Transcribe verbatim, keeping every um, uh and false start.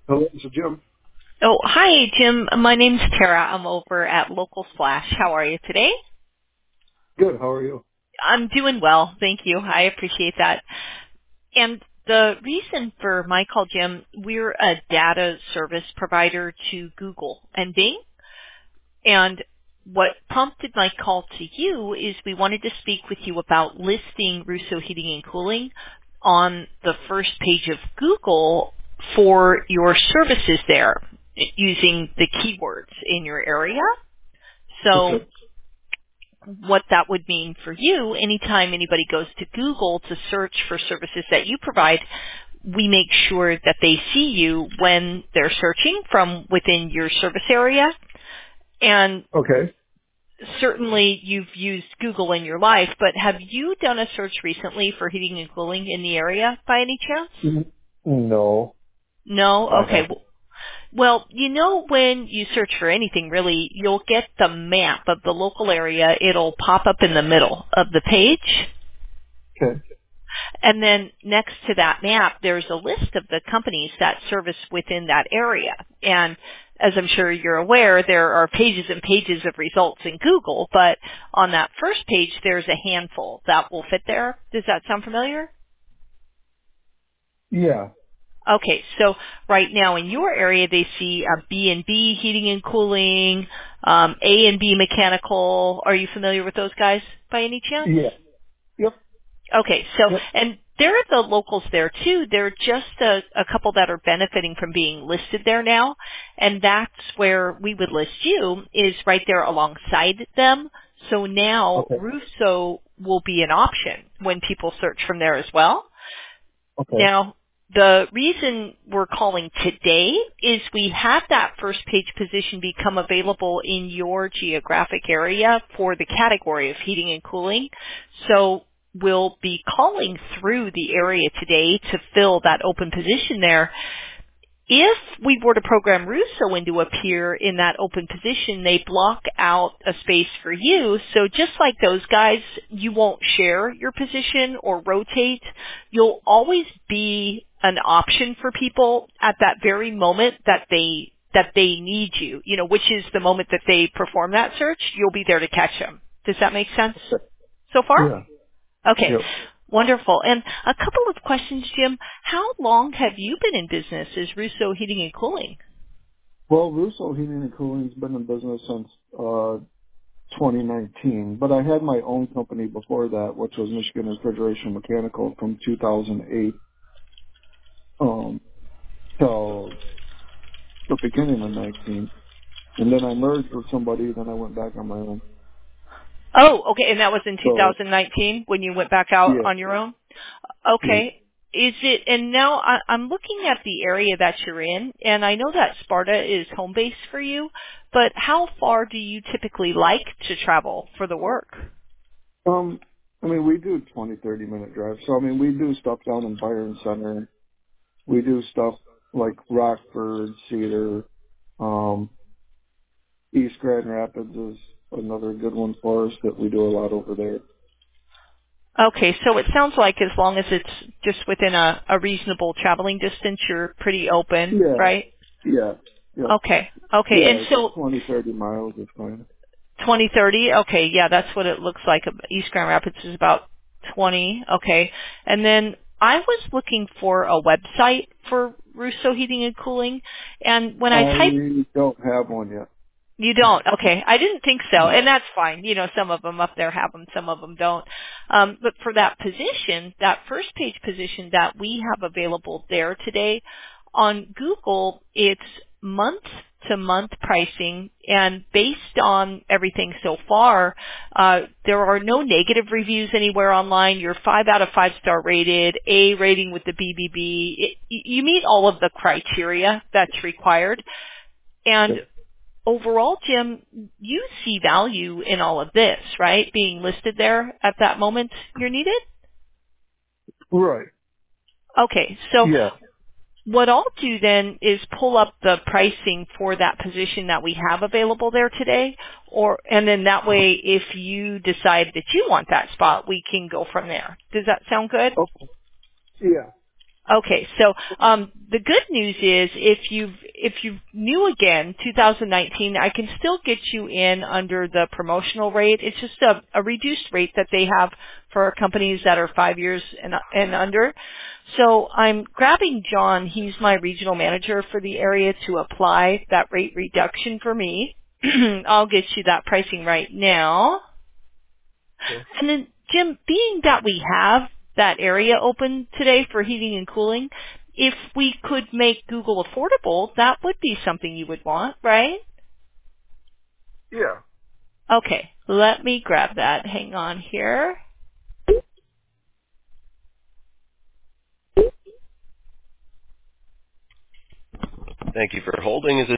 Hello, this is Jim. Oh, hi, Jim. My name's Tara. I'm over at Local Splash. How are you today? Good. How are you? I'm doing well. Thank you. I appreciate that. And the reason for my call, Jim, we're a data service provider to Google and Bing. And what prompted my call to you is we wanted to speak with you about listing Russo Heating and Cooling on the first page of Google for your services there using the keywords in your area. So Okay. what that would mean for you, anytime anybody goes to Google to search for services that you provide, we make sure that they see you when they're searching from within your service area. And Okay. certainly you've used Google in your life, but have you done a search recently for heating and cooling in the area by any chance? Mhm. No, No? I Okay. haven't. Well, you know when you search for anything really, you'll get the map of the local area. It'll pop up in the middle of the page. Okay. And then next to that map, there's a list of the companies that service within that area. And as I'm sure you're aware, there are pages and pages of results in Google, but on that first page, there's a handful that will fit there. Does that sound familiar? Yeah. Okay, so right now in your area, they see uh, B and B heating and cooling, um, A and B mechanical. Are you familiar with those guys by any chance? Yeah. Yep. Okay, so, Yep. and there are the locals there too. There are just a, a couple that are benefiting from being listed there now, and that's where we would list you, is right there alongside them. So now Okay. Russo will be an option when people search from there as well. Okay. Now, the reason we're calling today is we have that first page position become available in your geographic area for the category of heating and cooling. So we'll be calling through the area today to fill that open position there. If we were to program Russo in to appear in that open position, they block out a space for you. So just like those guys, you won't share your position or rotate. You'll always be an option for people at that very moment that they that they need you. You know, which is the moment that they perform that search. You'll be there to catch them. Does that make sense Okay. so far? Yeah. Okay, Yep. wonderful. And a couple of questions, Jim. How long have you been in business as Russo Heating and Cooling? Well, Russo Heating and Cooling's been in business since uh twenty nineteen, but I had my own company before that, which was Michigan Refrigeration Mechanical from two thousand eight um till the beginning of nineteen. And then I merged with somebody, then I went back on my own. Oh, okay, and that was in So, twenty nineteen when you went back out yeah. on your own? Yeah. Okay. Is it, and now I, I'm looking at the area that you're in, and I know that Sparta is home base for you, but how far do you typically like to travel for the work? Um, I mean, we do twenty, thirty minute drives. So, I mean, we do stuff down in Byron Center. We do stuff like Rockford, Cedar, um, East Grand Rapids is another good one for us that we do a lot over there. Okay, so it sounds like as long as it's just within a, a reasonable traveling distance, you're pretty open, Yeah. right? Yeah. Yep. Okay, okay, and Yeah. so twenty, thirty miles is fine. twenty, thirty, okay, yeah, that's what it looks like. East Grand Rapids is about twenty, okay. And then I was looking for a website for Russo Heating and Cooling, and when I typed I don't have one yet. you don't. Okay. I didn't think so. No. And that's fine. You know, some of them up there have them, some of them don't. Um, but for that position, that first page position that we have available there today, on Google, it's month to month pricing, and based on everything so far, uh, there are no negative reviews anywhere online. You're five out of five star rated, A rating with the B B B. It, you meet all of the criteria that's required. And Okay. overall, Jim, you see value in all of this, right? Being listed there at that moment you're needed? Right. Okay, so Yeah. what I'll do then is pull up the pricing for that position that we have available there today, or and then that way if you decide that you want that spot, we can go from there. Does that sound good? Okay. Yeah. Okay, so um, the good news is if you if you new again, two thousand nineteen, I can still get you in under the promotional rate. It's just a, a reduced rate that they have for companies that are five years and, and under. So I'm grabbing John. He's my regional manager for the area to apply that rate reduction for me. I'll get you that pricing right now. Okay. And then, Jim, being that we have that area open today for heating and cooling, if we could make Google affordable, that would be something you would want, right? Yeah. Okay, let me grab that. Hang on here. Thank you for holding. Is it